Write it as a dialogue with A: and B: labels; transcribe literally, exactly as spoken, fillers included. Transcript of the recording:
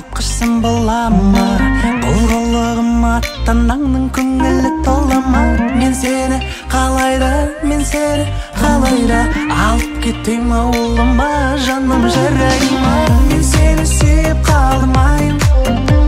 A: алып қашсам бола ма? Бұл қылығым аттанаңның көңілі тола ма? Мен сені қалайда, мен сені қалайда алып кетем ауылыма, жаным жарай ма? Мен сені сүйіп қалдым айым,